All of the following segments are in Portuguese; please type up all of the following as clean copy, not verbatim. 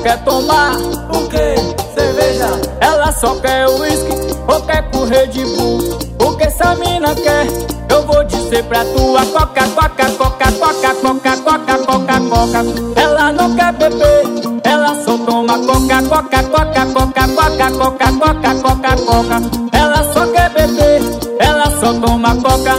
quer tomar o que? Cerveja. Ela só quer uísque ou quer correr de Bull. O que essa mina quer? Eu vou dizer pra tua coca, coca, coca, coca, coca, coca, coca, coca. Ela não quer beber, ela só toma coca, coca, coca, coca, coca, coca, coca, coca, coca. Ela só quer beber, ela só toma coca.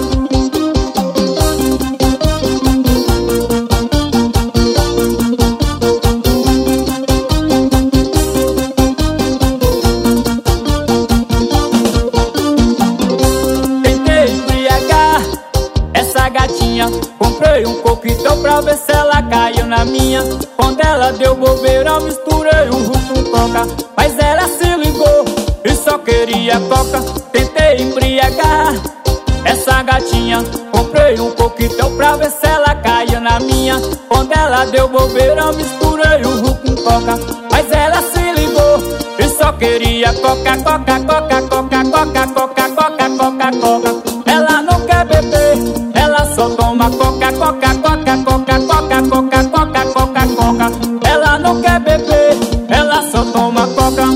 Gatinha, comprei um coquetel pra ver se ela caiu na minha. Quando ela deu bobeira, eu misturei o rum com coca. Mas ela se ligou e só queria coca. Tentei embriagar essa gatinha, comprei um coquetel pra ver se ela caiu na minha. Quando ela deu bobeira, eu misturei o rum com coca. Mas ela se ligou e só queria coca, coca, coca, coca, coca, coca, coca, coca, coca. Ela não quer beber, ela só toma coca, coca, coca, coca, coca, coca, coca, coca, coca. Ela não quer beber, ela só toma coca.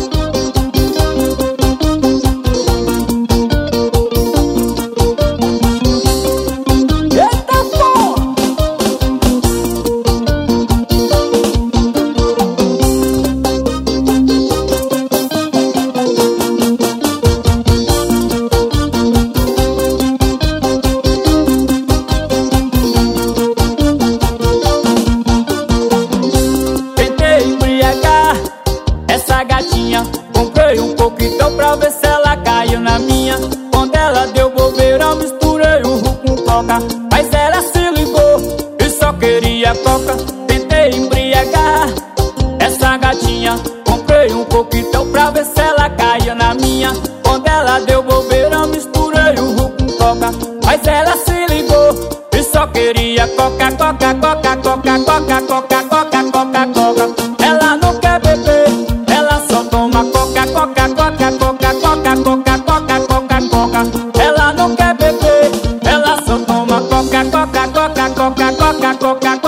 Eita porra! Essa gatinha, comprei um coquetel pra ver se ela caiu na minha. Quando ela deu bobeira, eu misturei o rum com coca. Mas ela se ligou e só queria coca. Tentei embriagar essa gatinha, comprei um coquetel pra ver se ela caiu na minha. Quando ela deu bobeira, eu misturei o rum com coca. Mas ela se ligou e só queria coca, coca, coca, coca, coca, coca, coca, coca, coca. Ela não quer beber, ela só toma coca, coca, coca, coca, coca, coca, coca, coca, coca. Ela não quer beber, ela só toma coca, coca, coca, coca, coca, coca, coca.